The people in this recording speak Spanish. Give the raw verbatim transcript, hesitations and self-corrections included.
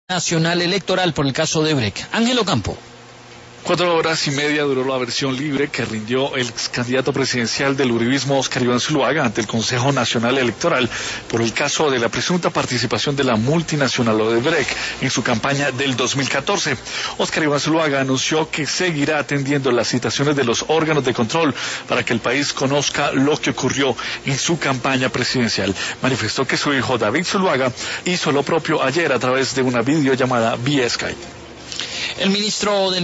Nacional Electoral por el caso de Brecht. Ángel Ocampo. Cuatro horas y media duró la versión libre que rindió el ex candidato presidencial del uribismo, Óscar Iván Zuluaga, ante el Consejo Nacional Electoral por el caso de la presunta participación de la multinacional Odebrecht en su campaña del dos mil catorce. Óscar Iván Zuluaga anunció que seguirá atendiendo las citaciones de los órganos de control para que el país conozca lo que ocurrió en su campaña presidencial. Manifestó que su hijo David Zuluaga hizo lo propio ayer a través de una videollamada vía Skype. El ministro del